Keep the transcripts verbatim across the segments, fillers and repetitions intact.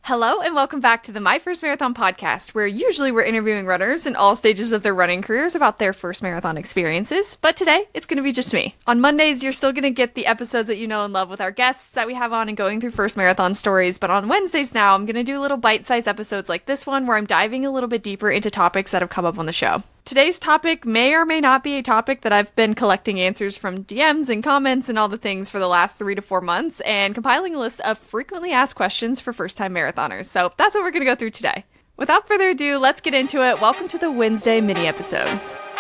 Hello and welcome back to the My First Marathon podcast, where usually we're interviewing runners in all stages of their running careers about their first marathon experiences, but today it's going to be just me. On Mondays, you're still going to get the episodes that you know and love with our guests that we have on and going through first marathon stories, but on Wednesdays now, I'm going to do little bite-sized episodes like this one where I'm diving a little bit deeper into topics that have come up on the show. Today's topic may or may not be a topic that I've been collecting answers from D Ms and comments and all the things for the last three to four months and compiling a list of frequently asked questions for first-time marathoners. So that's what we're going to go through today. Without further ado, let's get into it. Welcome to the Wednesday mini episode.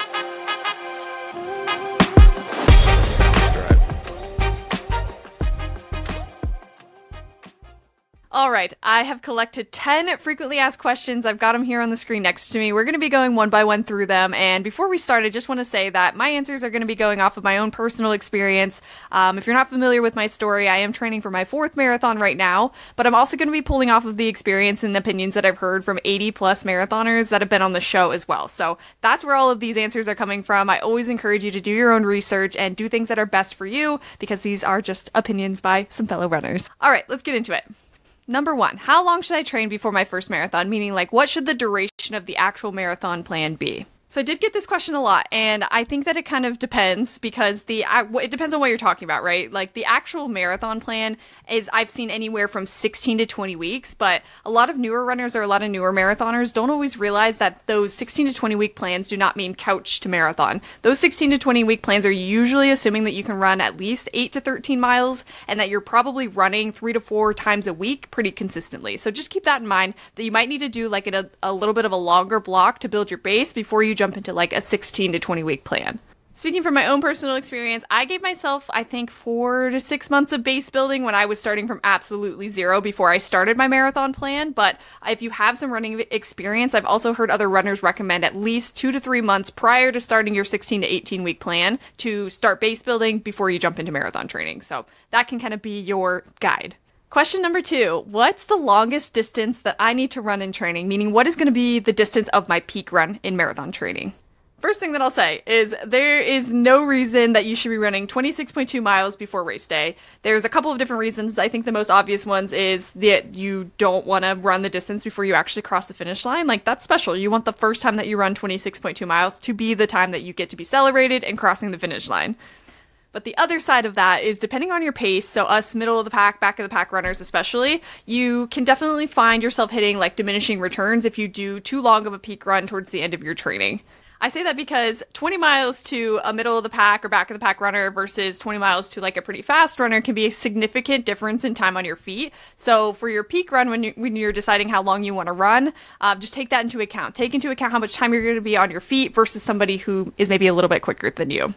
All right, I have collected ten frequently asked questions. I've got them here on the screen next to me. We're going to be going one by one through them. And before we start, I just want to say that my answers are going to be going off of my own personal experience. Um, if you're not familiar with my story, I am training for my fourth marathon right now, but I'm also going to be pulling off of the experience and opinions that I've heard from eighty plus marathoners that have been on the show as well. So that's where all of these answers are coming from. I always encourage you to do your own research and do things that are best for you because these are just opinions by some fellow runners. All right, let's get into it. Number one, how long should I train before my first marathon? Meaning, like, what should the duration of the actual marathon plan be? So I did get this question a lot, and I think that it kind of depends because the it depends on what you're talking about, right? Like the actual marathon plan is I've seen anywhere from sixteen to twenty weeks, but a lot of newer runners or a lot of newer marathoners don't always realize that those sixteen to twenty week plans do not mean couch to marathon. Those sixteen to twenty week plans are usually assuming that you can run at least eight to thirteen miles and that you're probably running three to four times a week pretty consistently. So just keep that in mind that you might need to do like a, a little bit of a longer block to build your base before you jump into like a sixteen to twenty week plan. Speaking from my own personal experience, I gave myself, I think, four to six months of base building when I was starting from absolutely zero before I started my marathon plan. But if you have some running experience, I've also heard other runners recommend at least two to three months prior to starting your sixteen to eighteen week plan to start base building before you jump into marathon training. So that can kind of be your guide. Question number two, what's the longest distance that I need to run in training? Meaning, what is going to be the distance of my peak run in marathon training? First thing that I'll say is there is no reason that you should be running twenty-six point two miles before race day. There's a couple of different reasons. I think the most obvious ones is that you don't want to run the distance before you actually cross the finish line. Like, that's special. You want the first time that you run twenty-six point two miles to be the time that you get to be celebrated and crossing the finish line. But the other side of that is depending on your pace, so us middle of the pack, back of the pack runners especially, you can definitely find yourself hitting like diminishing returns if you do too long of a peak run towards the end of your training. I say that because twenty miles to a middle of the pack or back of the pack runner versus twenty miles to like a pretty fast runner can be a significant difference in time on your feet. So for your peak run, when, you, when you're deciding how long you want to run, uh, just take that into account. Take into account how much time you're going to be on your feet versus somebody who is maybe a little bit quicker than you.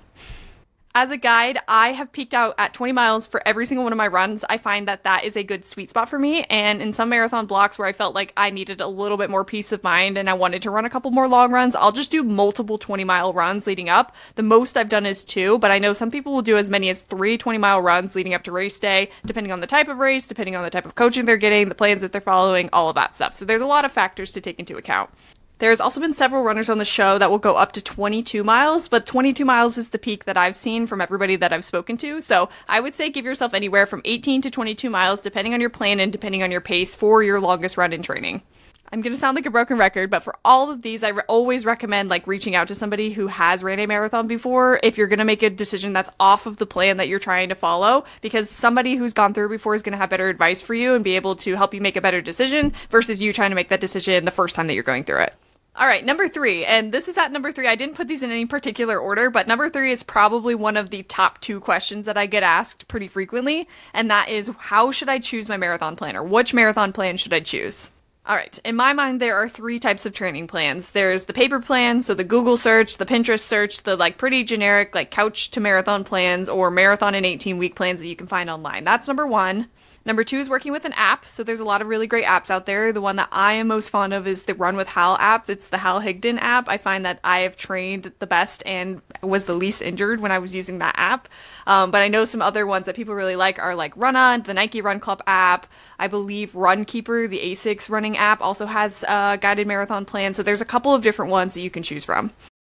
As a guide, I have peaked out at twenty miles for every single one of my runs. I find that that is a good sweet spot for me. And in some marathon blocks where I felt like I needed a little bit more peace of mind and I wanted to run a couple more long runs, I'll just do multiple twenty mile runs leading up. The most I've done is two, but I know some people will do as many as three twenty mile runs leading up to race day, depending on the type of race, depending on the type of coaching they're getting, the plans that they're following, all of that stuff. So there's a lot of factors to take into account. There's also been several runners on the show that will go up to twenty-two miles, but twenty-two miles is the peak that I've seen from everybody that I've spoken to. So I would say give yourself anywhere from eighteen to twenty-two miles, depending on your plan and depending on your pace for your longest run in training. I'm going to sound like a broken record, but for all of these, I re- always recommend like reaching out to somebody who has ran a marathon before if you're going to make a decision that's off of the plan that you're trying to follow, because somebody who's gone through before is going to have better advice for you and be able to help you make a better decision versus you trying to make that decision the first time that you're going through it. All right, number three, and this is at number three. I didn't put these in any particular order, but number three is probably one of the top two questions that I get asked pretty frequently, and that is, how should I choose my marathon plan, or which marathon plan should I choose? All right, in my mind, there are three types of training plans. There's the paper plan, so the Google search, the Pinterest search, the like pretty generic like couch to marathon plans or marathon and eighteen week plans that you can find online. That's number one. Number two is working with an app. So there's a lot of really great apps out there. The one that I am most fond of is the Run with Hal app. It's the Hal Higdon app. I find that I have trained the best and was the least injured when I was using that app. Um, but I know some other ones that people really like are like Run On, the Nike Run Club app. I believe Runkeeper, the ASICS running app, also has a guided marathon plan. So there's a couple of different ones that you can choose from.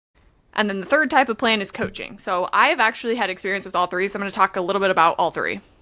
And then the third type of plan is coaching. So I have actually had experience with all three, so I'm going to talk a little bit about all three.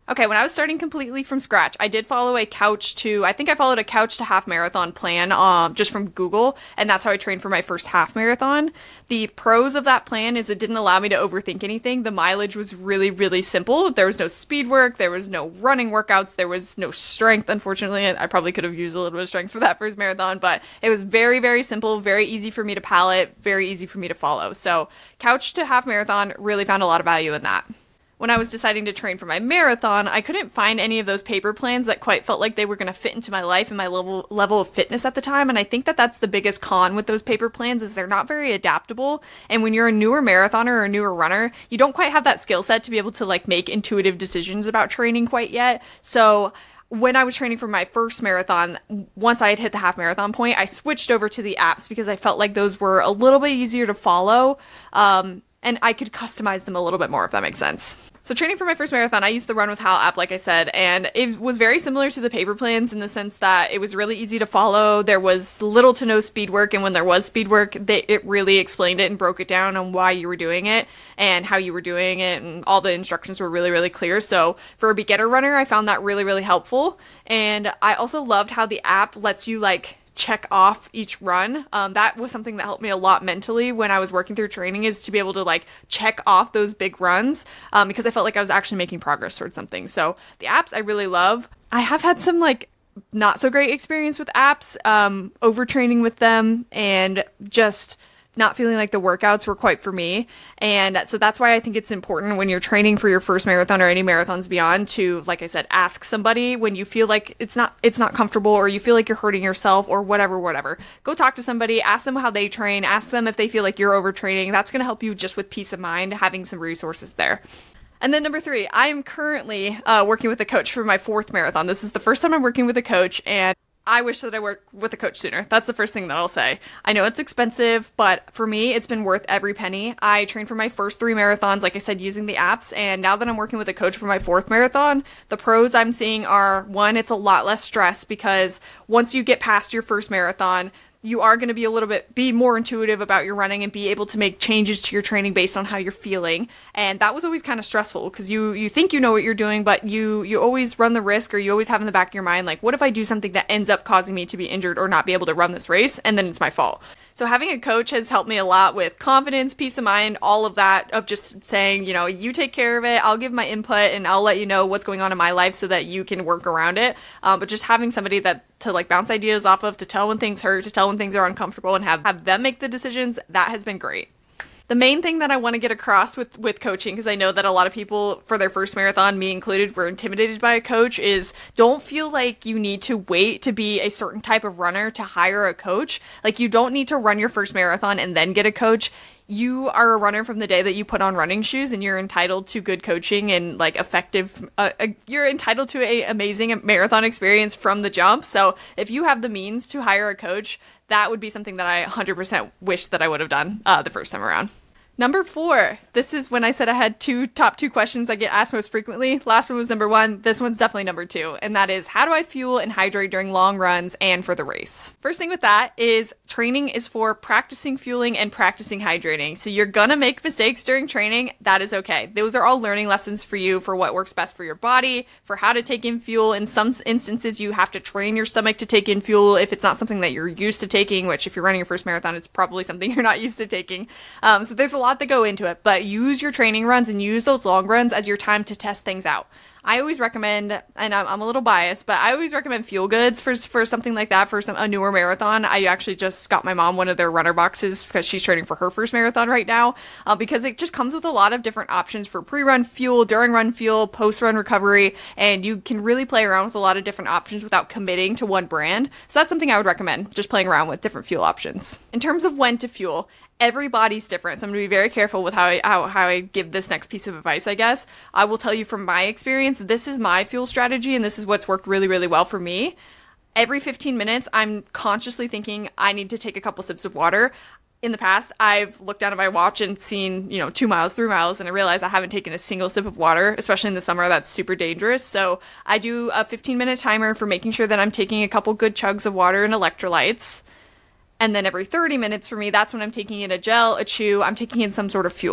Okay, when I was starting completely from scratch, I did follow a couch to, I think I followed a couch to half marathon plan um, just from Google, and that's how I trained for my first half marathon. The pros of that plan is it didn't allow me to overthink anything. The mileage was really, really simple. There was no speed work, there was no running workouts, there was no strength, unfortunately. I probably could have used a little bit of strength for that first marathon, but it was very, very simple, very easy for me to palate, very easy for me to follow. So couch to half marathon, really found a lot of value in that. When I was deciding to train for my marathon, I couldn't find any of those paper plans that quite felt like they were going to fit into my life and my level level of fitness at the time. And I think that that's the biggest con with those paper plans is they're not very adaptable. And when you're a newer marathoner or a newer runner, you don't quite have that skill set to be able to like make intuitive decisions about training quite yet. So when I was training for my first marathon, once I had hit the half marathon point, I switched over to the apps because I felt like those were a little bit easier to follow. Um, And I could customize them a little bit more, if that makes sense. So training for my first marathon, I used the Run with Hal app, like I said, and it was very similar to the paper plans in the sense that it was really easy to follow. There was little to no speed work, and when there was speed work, they, it really explained it and broke it down on why you were doing it and how you were doing it, and all the instructions were really, really clear. So for a beginner runner, I found that really, really helpful. And I also loved how the app lets you like check off each run. Um, that was something that helped me a lot mentally when I was working through training, is to be able to like check off those big runs um, because I felt like I was actually making progress towards something. So the apps I really love. I have had some like not so great experience with apps, um, overtraining with them, and just not feeling like the workouts were quite for me. And so that's why I think it's important when you're training for your first marathon or any marathons beyond to, like I said, ask somebody when you feel like it's not it's not comfortable, or you feel like you're hurting yourself, or whatever, whatever. Go talk to somebody, ask them how they train, ask them if they feel like you're overtraining. That's going to help you just with peace of mind, having some resources there. And then number three, I am currently uh, working with a coach for my fourth marathon. This is the first time I'm working with a coach, and I wish that I worked with a coach sooner. That's the first thing that I'll say. I know it's expensive, but for me, it's been worth every penny. I trained for my first three marathons, like I said, using the apps. And now that I'm working with a coach for my fourth marathon, the pros I'm seeing are, one, it's a lot less stress because once you get past your first marathon, you are going to be a little bit, be more intuitive about your running and be able to make changes to your training based on how you're feeling. And that was always kind of stressful because you, you think you know what you're doing, but you, you always run the risk, or you always have in the back of your mind, like, what if I do something that ends up causing me to be injured or not be able to run this race? And then it's my fault. So having a coach has helped me a lot with confidence, peace of mind, all of that, of just saying, you know, you take care of it. I'll give my input and I'll let you know what's going on in my life so that you can work around it. Um, but just having somebody that to like bounce ideas off of, to tell when things hurt, to tell when things are uncomfortable, and have, have them make the decisions, that has been great. The main thing that I want to get across with, with coaching, because I know that a lot of people for their first marathon, me included, were intimidated by a coach, is don't feel like you need to wait to be a certain type of runner to hire a coach. Like, you don't need to run your first marathon and then get a coach. You are a runner from the day that you put on running shoes, and you're entitled to good coaching and like effective, uh, uh, you're entitled to a amazing marathon experience from the jump. So if you have the means to hire a coach, that would be something that I one hundred percent wish that I would have done uh, the first time around. Number four, this is when I said I had two top two questions I get asked most frequently. Last one was number one. This one's definitely number two. And that is, how do I fuel and hydrate during long runs and for the race? First thing with that is training is for practicing fueling and practicing hydrating. So you're going to make mistakes during training. That is okay. Those are all learning lessons for you for what works best for your body, for how to take in fuel. In some instances, you have to train your stomach to take in fuel if it's not something that you're used to taking, which if you're running your first marathon, it's probably something you're not used to taking. Um, so there's a lot that go into it, but use your training runs and use those long runs as your time to test things out. I always recommend, and I'm, I'm a little biased, but I always recommend Fuel Goods for for something like that, for some a newer marathon. I actually just got my mom one of their runner boxes because she's training for her first marathon right now, uh, because it just comes with a lot of different options for pre-run fuel, during run fuel, post-run recovery, and you can really play around with a lot of different options without committing to one brand. So that's something I would recommend, just playing around with different fuel options. In terms of when to fuel, everybody's different, so I'm going to be very careful with how I, how, how I give this next piece of advice, I guess. I will tell you from my experience, this is my fuel strategy, and this is what's worked really, really well for me. Every fifteen minutes, I'm consciously thinking I need to take a couple sips of water. In the past, I've looked down at my watch and seen, you know, two miles, three miles, and I realized I haven't taken a single sip of water, especially in the summer. That's super dangerous. So I do a fifteen minute timer for making sure that I'm taking a couple good chugs of water and electrolytes. And then every thirty minutes for me, that's when I'm taking in a gel, a chew, I'm taking in some sort of fuel.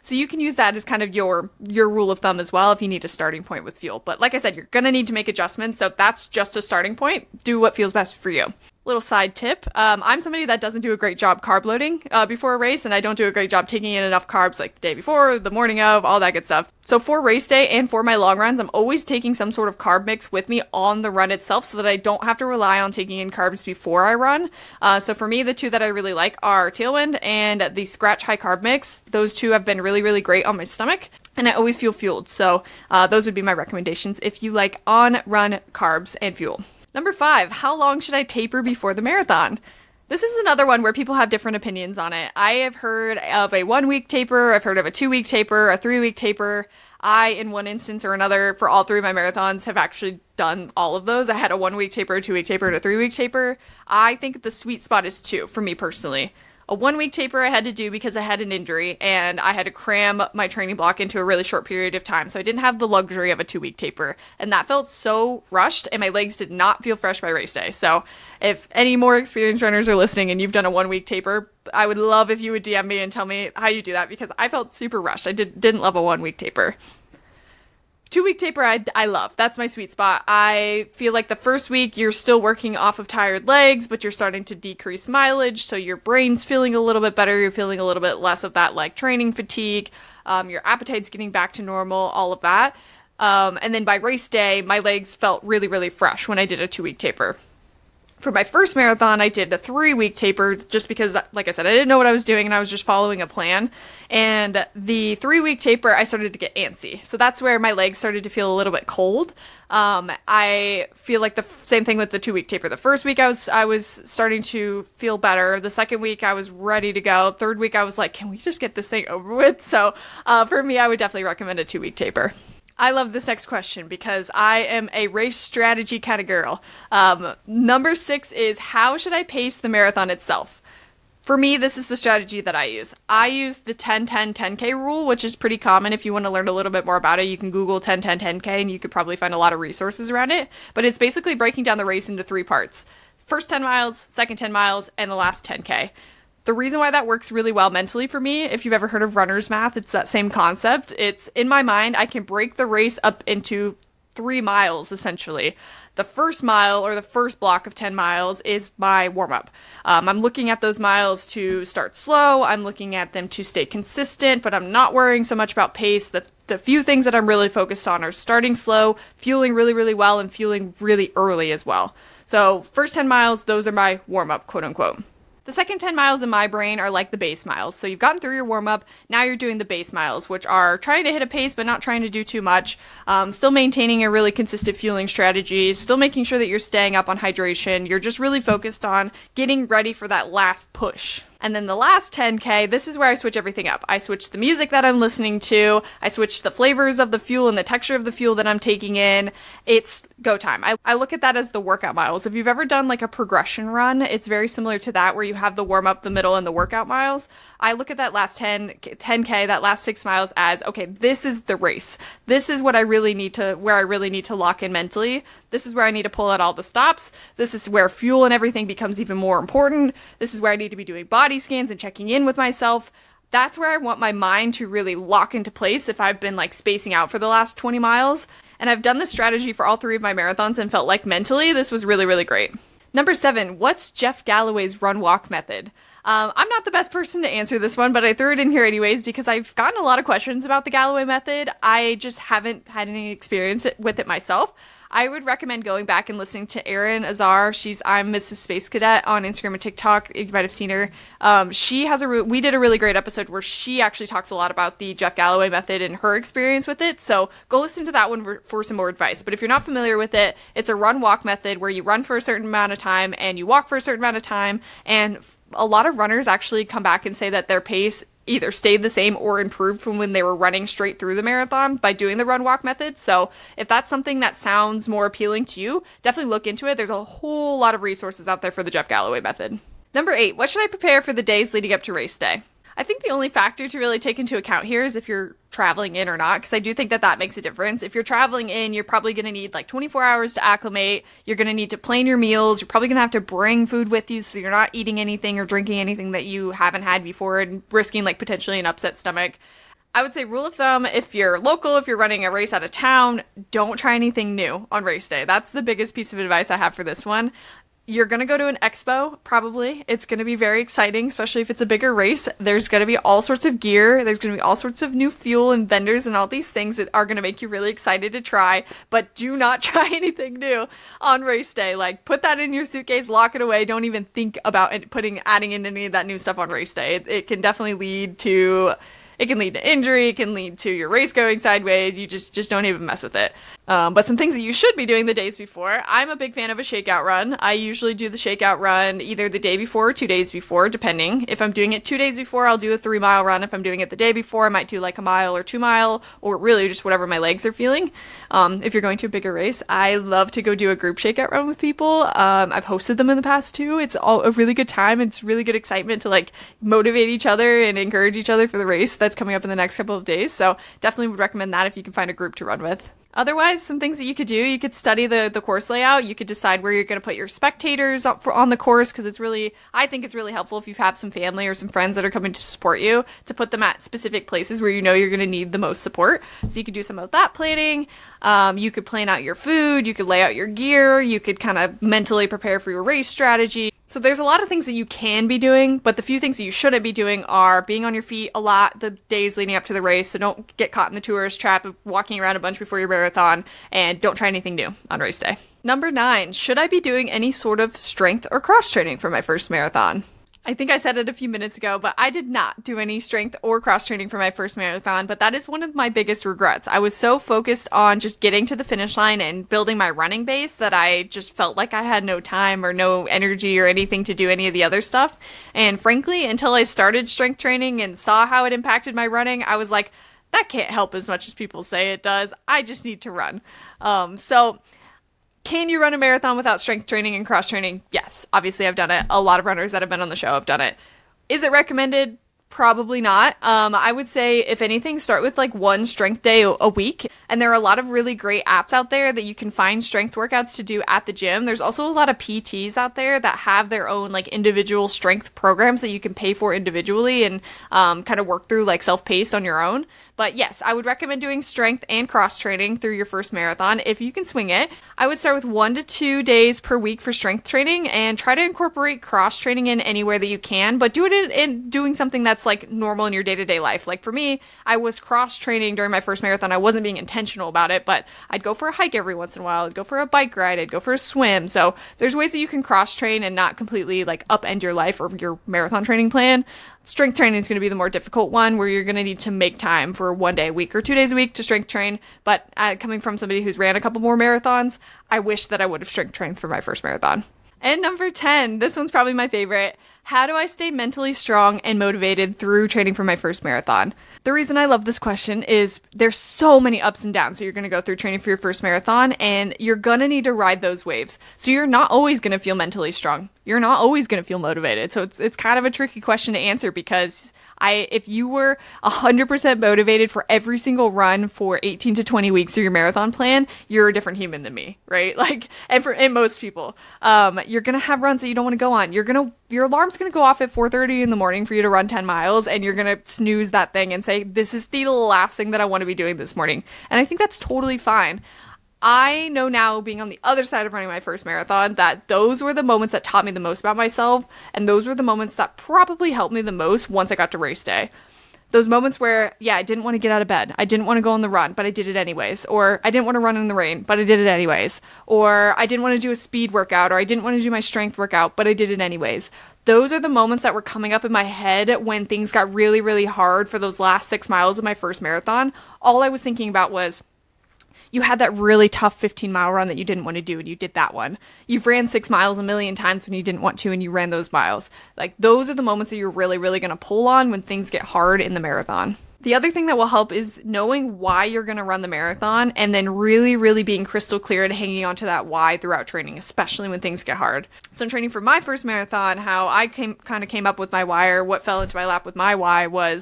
So you can use that as kind of your your rule of thumb as well if you need a starting point with fuel. But like I said, you're going to need to make adjustments. So that's just a starting point. Do what feels best for you. Little side tip. Um, I'm somebody that doesn't do a great job carb loading uh, before a race, and I don't do a great job taking in enough carbs like the day before, the morning of, all that good stuff. So for race day and for my long runs, I'm always taking some sort of carb mix with me on the run itself so that I don't have to rely on taking in carbs before I run. Uh, so for me, the two that I really like are Tailwind and the Scratch High Carb Mix. Those two have been really, really great on my stomach, and I always feel fueled. So uh, those would be my recommendations if you like on-run carbs and fuel. Number five, how long should I taper before the marathon? This is another one where people have different opinions on it. I have heard of a one-week taper, I've heard of a two-week taper, a three-week taper. I, in one instance or another, for all three of my marathons, have actually done all of those. I had a one-week taper, a two-week taper, and a three-week taper. I think the sweet spot is two, for me personally. A one-week taper I had to do because I had an injury, and I had to cram my training block into a really short period of time, so I didn't have the luxury of a two-week taper, and that felt so rushed, and my legs did not feel fresh by race day. So if any more experienced runners are listening and you've done a one-week taper, I would love if you would D M me and tell me how you do that, because I felt super rushed. I did, didn't love a one-week taper. Two-week taper, I, I love. That's my sweet spot. I feel like the first week you're still working off of tired legs, but you're starting to decrease mileage, so your brain's feeling a little bit better. You're feeling a little bit less of that like training fatigue. Um, your appetite's getting back to normal, all of that. Um, and then by race day, my legs felt really, really fresh when I did a two-week taper. For my first marathon, I did a three-week taper just because, like I said, I didn't know what I was doing and I was just following a plan. And the three-week taper, I started to get antsy. So that's where my legs started to feel a little bit cold. Um, I feel like the f- same thing with the two-week taper. The first week, I was I was starting to feel better. The second week, I was ready to go. Third week, I was like, can we just get this thing over with? So uh, for me, I would definitely recommend a two-week taper. I love this next question because I am a race strategy kind of girl. Um, number six is, how should I pace the marathon itself? For me, this is the strategy that I use. I use the ten ten ten K rule, which is pretty common. If you want to learn a little bit more about it, you can Google ten ten ten K and you could probably find a lot of resources around it. But it's basically breaking down the race into three parts. First ten miles, second ten miles, and the last ten K. The reason why that works really well mentally for me, if you've ever heard of runner's math, it's that same concept. It's in my mind, I can break the race up into three miles, essentially. The first mile or the first block of ten miles is my warm-up. Um, I'm looking at those miles to start slow. I'm looking at them to stay consistent, but I'm not worrying so much about pace. The, the few things that I'm really focused on are starting slow, fueling really, really well, and fueling really early as well. So first ten miles, those are my warm-up, quote unquote. The second ten miles in my brain are like the base miles. So you've gotten through your warm-up, now you're doing the base miles, which are trying to hit a pace but not trying to do too much, um, still maintaining a really consistent fueling strategy, still making sure that you're staying up on hydration. You're just really focused on getting ready for that last push. And then the last ten K, this is where I switch everything up. I switch the music that I'm listening to. I switch the flavors of the fuel and the texture of the fuel that I'm taking in. It's go time. I, I look at that as the workout miles. If you've ever done like a progression run, it's very similar to that where you have the warm up, the middle, and the workout miles. I look at that last ten K, that last six miles as, okay, this is the race. This is what I really need to, where I really need to lock in mentally. This is where I need to pull out all the stops. This is where fuel and everything becomes even more important. This is where I need to be doing body scans and checking in with myself. That's where I want my mind to really lock into place if I've been like spacing out for the last twenty miles. And I've done this strategy for all three of my marathons and felt like mentally this was really, really great. Number seven, what's Jeff Galloway's run walk method? Um, I'm not the best person to answer this one, but I threw it in here anyways because I've gotten a lot of questions about the Galloway method. I just haven't had any experience with it myself. I would recommend going back and listening to Erin Azar. She's I'm Missus Space Cadet on Instagram and TikTok. You might have seen her. Um, she has a re- we did a really great episode where she actually talks a lot about the Jeff Galloway method and her experience with it. So go listen to that one for, for some more advice. But if you're not familiar with it, it's a run walk method where you run for a certain amount of time and you walk for a certain amount of time. And a lot of runners actually come back and say that their pace either stayed the same or improved from when they were running straight through the marathon by doing the run walk method. So if that's something that sounds more appealing to you, definitely look into it. There's a whole lot of resources out there for the Jeff Galloway method. Number eight, what should I prepare for the days leading up to race day? I think the only factor to really take into account here is if you're traveling in or not, because I do think that that makes a difference. If you're traveling in, you're probably going to need like twenty-four hours to acclimate. You're going to need to plan your meals. You're probably going to have to bring food with you so you're not eating anything or drinking anything that you haven't had before and risking like potentially an upset stomach. I would say rule of thumb, if you're local, if you're running a race out of town, don't try anything new on race day. That's the biggest piece of advice I have for this one. You're going to go to an expo, probably. It's going to be very exciting, especially if it's a bigger race. There's going to be all sorts of gear. There's going to be all sorts of new fuel and vendors and all these things that are going to make you really excited to try. But do not try anything new on race day. Like, put that in your suitcase, lock it away. Don't even think about it, putting, adding in any of that new stuff on race day. It, it can definitely lead to... It can lead to injury. It can lead to your race going sideways. You just, just don't even mess with it. Um, but some things that you should be doing the days before. I'm a big fan of a shakeout run. I usually do the shakeout run either the day before or two days before, depending. If I'm doing it two days before, I'll do a three mile run. If I'm doing it the day before, I might do like a mile or two mile, or really just whatever my legs are feeling. Um, if you're going to a bigger race, I love to go do a group shakeout run with people. Um, I've hosted them in the past too. It's all a really good time. It's really good excitement to like motivate each other and encourage each other for the race that's coming up in the next couple of days. So definitely would recommend that if you can find a group to run with. Otherwise, some things that you could do, you could study the, the course layout. You could decide where you're going to put your spectators up for, on the course, because it's really, I think it's really helpful if you have some family or some friends that are coming to support you, to put them at specific places where you know you're going to need the most support. So you could do some of that planning. Um, you could plan out your food. You could lay out your gear. You could kind of mentally prepare for your race strategy. So there's a lot of things that you can be doing, but the few things that you shouldn't be doing are being on your feet a lot the days leading up to the race. So don't get caught in the tourist trap of walking around a bunch before your marathon, and don't try anything new on race day. Number nine, should I be doing any sort of strength or cross training for my first marathon? I think I said it a few minutes ago, but I did not do any strength or cross training for my first marathon, but that is one of my biggest regrets. I was so focused on just getting to the finish line and building my running base that I just felt like I had no time or no energy or anything to do any of the other stuff. And frankly, until I started strength training and saw how it impacted my running, I was like, that can't help as much as people say it does. I just need to run. Um, so... Can you run a marathon without strength training and cross training? Yes. Obviously, I've done it. A lot of runners that have been on the show have done it. Is it recommended? Probably not. Um, I would say, if anything, start with like one strength day a week. And there are a lot of really great apps out there that you can find strength workouts to do at the gym. There's also a lot of P Ts out there that have their own like individual strength programs that you can pay for individually and um, kind of work through like self-paced on your own. But yes, I would recommend doing strength and cross training through your first marathon if you can swing it. I would start with one to two days per week for strength training and try to incorporate cross training in anywhere that you can, but do it in, in doing something that's like normal in your day-to-day life. Like for me, I was cross training during my first marathon. I wasn't being intentional about it, but I'd go for a hike every once in a while. I'd go for a bike ride. I'd go for a swim. So there's ways that you can cross train and not completely like upend your life or your marathon training plan. Strength training is going to be the more difficult one, where you're going to need to make time for one day a week or two days a week to strength train. But uh, coming from somebody who's ran a couple more marathons, I wish that I would have strength trained for my first marathon. And number ten, this one's probably my favorite. How do I stay mentally strong and motivated through training for my first marathon? The reason I love this question is there's so many ups and downs that you're going to go through training for your first marathon, and you're going to need to ride those waves. So you're not always going to feel mentally strong. You're not always going to feel motivated. So it's it's kind of a tricky question to answer, because I, if you were one hundred percent motivated for every single run for eighteen to twenty weeks through your marathon plan, you're a different human than me, right? Like, and for and most people, um, you're going to have runs that you don't want to go on. You're going to, your alarm's going to go off at four thirty in the morning for you to run ten miles, and you're going to snooze that thing and say, this is the last thing that I want to be doing this morning. And I think that's totally fine. I know now, being on the other side of running my first marathon, that those were the moments that taught me the most about myself, and those were the moments that probably helped me the most once I got to race day. Those moments where, yeah, I didn't want to get out of bed. I didn't want to go on the run, but I did it anyways. Or I didn't want to run in the rain, but I did it anyways. Or I didn't want to do a speed workout, or I didn't want to do my strength workout, but I did it anyways. Those are the moments that were coming up in my head when things got really, really hard for those last six miles of my first marathon. All I was thinking about was, you had that really tough fifteen mile run that you didn't want to do, and you did that one. You've ran six miles a million times when you didn't want to, and you ran those miles. Like, those are the moments that you're really, really going to pull on when things get hard in the marathon. The other thing that will help is knowing why you're going to run the marathon, and then really, really being crystal clear and hanging on to that why throughout training, especially when things get hard. So in training for my first marathon, how I came kind of came up with my why, or what fell into my lap with my why, was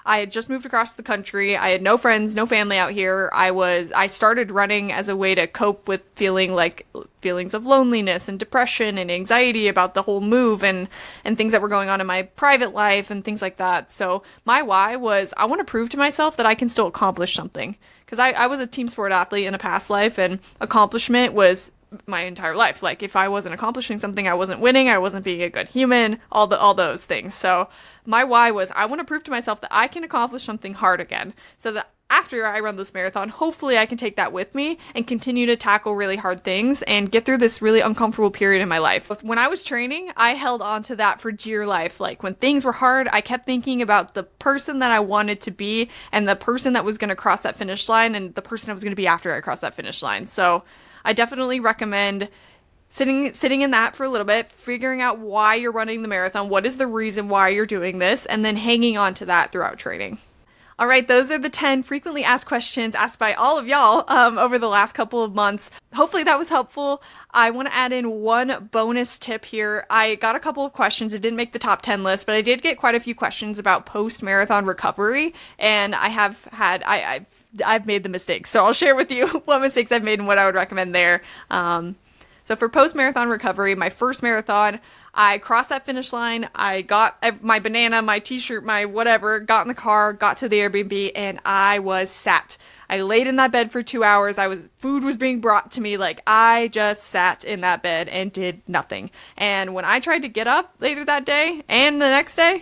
I had just moved across the country. I had no friends, no family out here. I was, I started running as a way to cope with feeling like feelings of loneliness and depression and anxiety about the whole move and, and things that were going on in my private life and things like that. So my why was I want to prove to myself that I can still accomplish something. Because I, I was a team sport athlete in a past life, and accomplishment was my entire life. Like, if I wasn't accomplishing something, I wasn't winning, I wasn't being a good human, all the all those things. So my why was I want to prove to myself that I can accomplish something hard again, so that after I run this marathon, hopefully I can take that with me and continue to tackle really hard things and get through this really uncomfortable period in my life. When I was training, I held on to that for dear life. Like, when things were hard, I kept thinking about the person that I wanted to be and the person that was going to cross that finish line and the person I was going to be after I crossed that finish line. So I definitely recommend sitting sitting in that for a little bit, figuring out why you're running the marathon, what is the reason why you're doing this, and then hanging on to that throughout training. All right, those are the ten frequently asked questions asked by all of y'all um, over the last couple of months. Hopefully that was helpful. I want to add in one bonus tip here. I got a couple of questions. It didn't make the top ten list, but I did get quite a few questions about post-marathon recovery, and I have had, I, I've, I've made the mistakes. So I'll share with you what mistakes I've made and what I would recommend there. Um, So for post-marathon recovery, my first marathon, I crossed that finish line. I got my banana, my t-shirt, my whatever, got in the car, got to the Airbnb, and I was sat. I laid in that bed for two hours. I was, food was being brought to me. Like, I just sat in that bed and did nothing. And when I tried to get up later that day and the next day,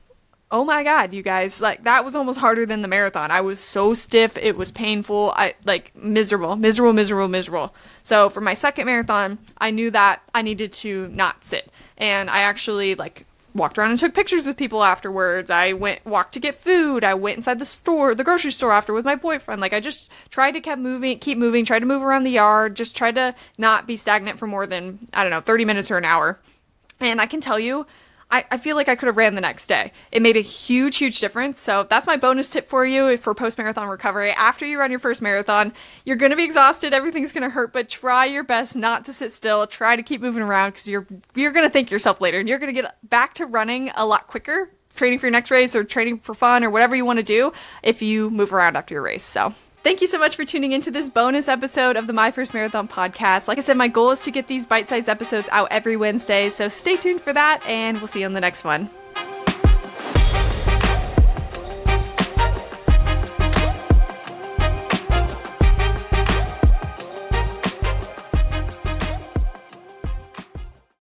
oh my God, you guys, like, that was almost harder than the marathon. I was so stiff. It was painful. I like miserable, miserable, miserable, miserable. So for my second marathon, I knew that I needed to not sit. And I actually like walked around and took pictures with people afterwards. I went, walked to get food. I went inside the store, the grocery store after with my boyfriend. Like, I just tried to keep moving, keep moving, tried to move around the yard, just tried to not be stagnant for more than, I don't know, thirty minutes or an hour. And I can tell you, I, I feel like I could have ran the next day. It made a huge, huge difference. So that's my bonus tip for you for post-marathon recovery. After you run your first marathon, you're going to be exhausted. Everything's going to hurt, but try your best not to sit still. Try to keep moving around, because you're, you're going to thank yourself later, and you're going to get back to running a lot quicker, training for your next race or training for fun or whatever you want to do if you move around after your race. So thank you so much for tuning into this bonus episode of the My First Marathon podcast. Like I said, my goal is to get these bite-sized episodes out every Wednesday, so stay tuned for that, and we'll see you on the next one.